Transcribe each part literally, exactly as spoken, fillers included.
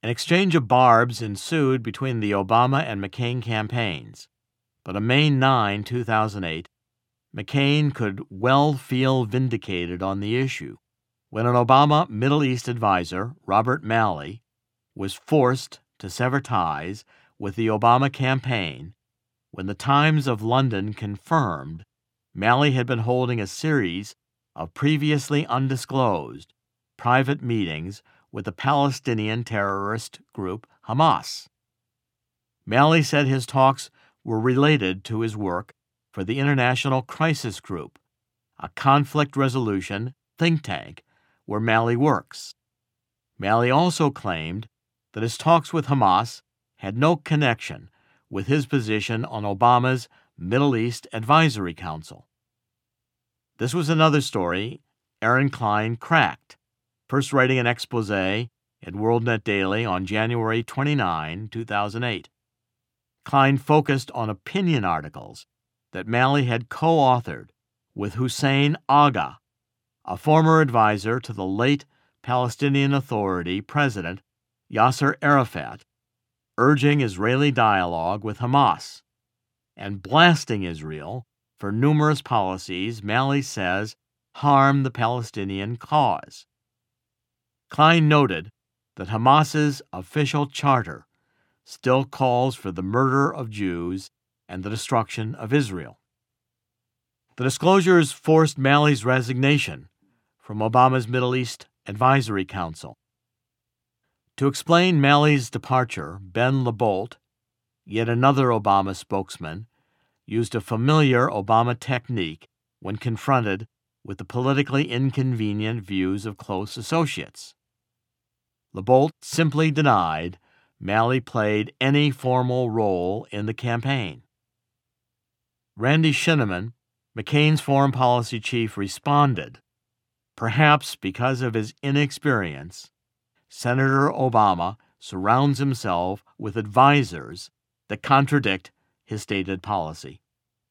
An exchange of barbs ensued between the Obama and McCain campaigns, but on May ninth, two thousand eight, McCain could well feel vindicated on the issue when an Obama Middle East advisor, Robert Malley, was forced to sever ties with the Obama campaign when the Times of London confirmed Malley had been holding a series of previously undisclosed private meetings with the Palestinian terrorist group Hamas. Malley said his talks were related to his work for the International Crisis Group, a conflict resolution think tank where Malley works. Malley also claimed that his talks with Hamas had no connection with his position on Obama's Middle East Advisory Council. This was another story Aaron Klein cracked, first writing an expose at WorldNet Daily on January twenty-ninth, two thousand eight. Klein focused on opinion articles that Malley had co-authored with Hussein Agha, a former advisor to the late Palestinian Authority President Yasser Arafat, urging Israeli dialogue with Hamas and blasting Israel for numerous policies Malley says harm the Palestinian cause. Klein noted that Hamas's official charter still calls for the murder of Jews and the destruction of Israel. The disclosures forced Malley's resignation from Obama's Middle East Advisory Council. To explain Malley's departure, Ben LeBolt, yet another Obama spokesman, used a familiar Obama technique when confronted with the politically inconvenient views of close associates. LeBolt simply denied Malley played any formal role in the campaign. Randy Shinneman, McCain's foreign policy chief, responded, perhaps because of his inexperience, Senator Obama surrounds himself with advisors that contradict his stated policy.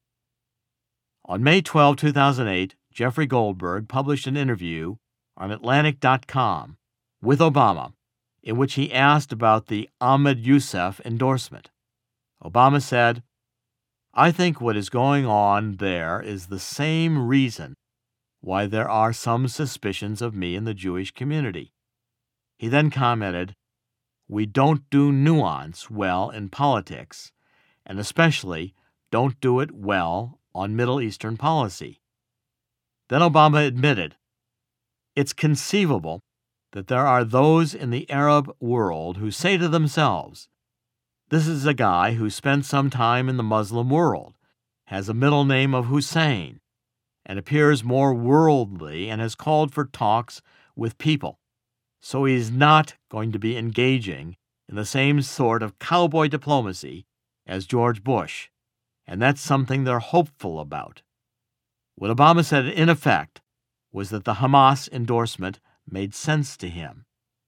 On May twelfth, two thousand eight, Jeffrey Goldberg published an interview on Atlantic dot com with Obama in which he asked about the Ahmed Youssef endorsement. Obama said, "I think what is going on there is the same reason why there are some suspicions of me in the Jewish community." He then commented, "We don't do nuance well in politics, and especially don't do it well on Middle Eastern policy." Then Obama admitted, "It's conceivable that there are those in the Arab world who say to themselves, 'This is a guy who spent some time in the Muslim world, has a middle name of Hussein, and appears more worldly and has called for talks with people. So he's not going to be engaging in the same sort of cowboy diplomacy as George Bush, and that's something they're hopeful about.'" What Obama said in effect was that the Hamas endorsement made sense to him.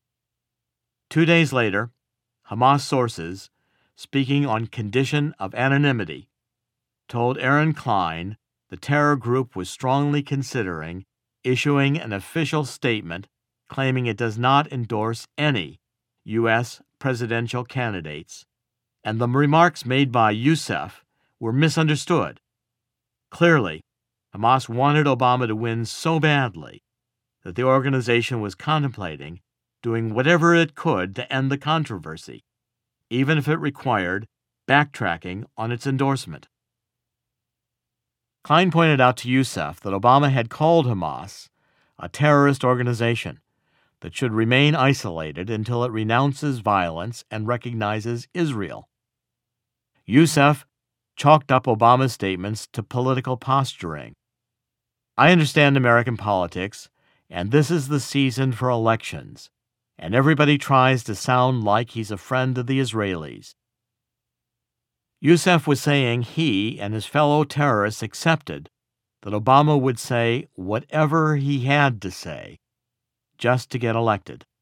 Two days later, Hamas sources, speaking on condition of anonymity, told Aaron Klein the terror group was strongly considering issuing an official statement claiming it does not endorse any U S presidential candidates, and the remarks made by Youssef were misunderstood. Clearly, Hamas wanted Obama to win so badly that the organization was contemplating doing whatever it could to end the controversy, even if it required backtracking on its endorsement. Klein pointed out to Youssef that Obama had called Hamas a terrorist organization that should remain isolated until it renounces violence and recognizes Israel. Youssef chalked up Obama's statements to political posturing. "I understand American politics, and this is the season for elections, and everybody tries to sound like he's a friend of the Israelis." Youssef was saying he and his fellow terrorists accepted that Obama would say whatever he had to say just to get elected.